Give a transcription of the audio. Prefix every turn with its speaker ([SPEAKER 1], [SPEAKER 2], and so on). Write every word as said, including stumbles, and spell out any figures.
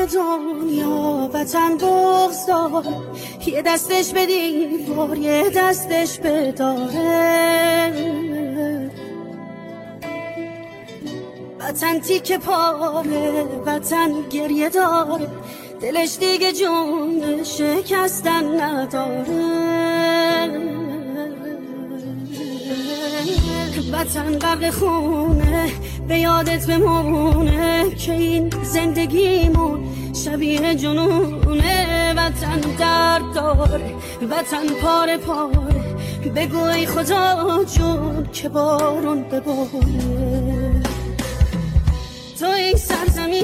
[SPEAKER 1] دنیا وطن بغض داره، یه دستش به دیوار یه دستش به داره. وطن تیکه پاره، وطن گریه داره، دلش دیگه جون شکستن نداره. وطن غرق خونه، به یادت بمونه که این زندگیمون شبیه جنونه. وطن درد داره، وطن پاره پاره، بگو ای خدا جون که بارون بباره. تو این سرزمین